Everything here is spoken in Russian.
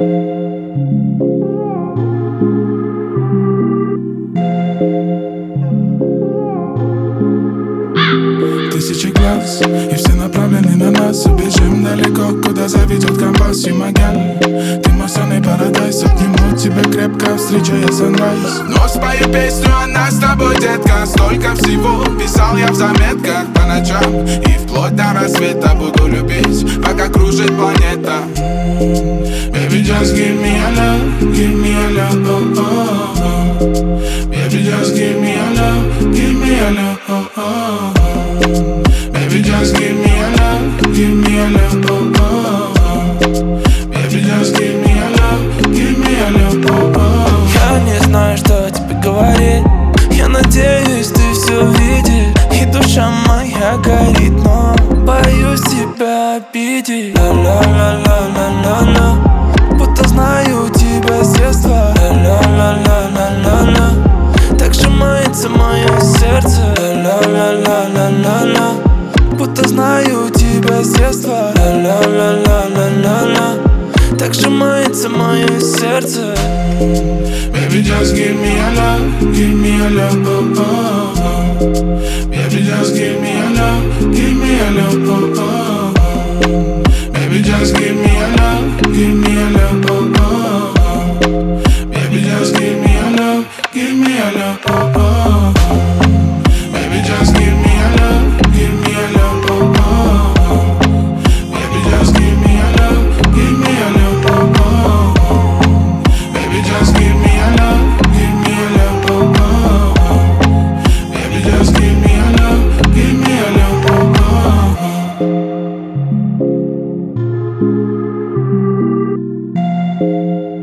Тысячи глаз, и все направлены на нас. Убежим далеко, куда заведет компас. Юмагаль, ты мой сонный парадайз. Обниму тебя крепко, встречая санрайз. Но спою песню о нас с тобой, детка. Столько всего писал я в заметках по ночам. И вплоть до рассвета буду любить, пока кружит планета. Baby, just give me a love, give me a love, oh, oh, oh. Baby, just give me a love, give me a love, oh, oh, oh. Baby, just give me a love, give me a love, oh, oh, oh. Baby, just give me a love, give me a love, oh, oh. Я не знаю, что тебе говорить. Я надеюсь, ты все видишь. И душа моя горит, но боюсь тебя обидеть. Ла-ла-ла-ла-ла-ла-ла. Будто знаю тебя с детства. Ла-ла-ла-ла-ла-ла-ла. Так сжимается мое сердце. Ла-ла-ла-ла-ла-ла. Будто знаю тебя с детства. Ла-ла-ла-ла-ла-ла. Так сжимается мое сердце. Baby, just give me a love, give me a love, oh, oh, oh. Baby, just give me a love, give me a love, oh, oh, oh. Baby, just give me a love, give me a love, oh, oh, oh. Baby, just give me a love, give me a love, oh, oh, oh. Baby, just give me a love, give me a love, oh, oh, oh. Baby, just give me a love, give me a love, oh, oh, oh. Baby, just give me a love, give me a love, oh, oh, oh. Baby, just give me a love, give me a love, oh, oh, oh.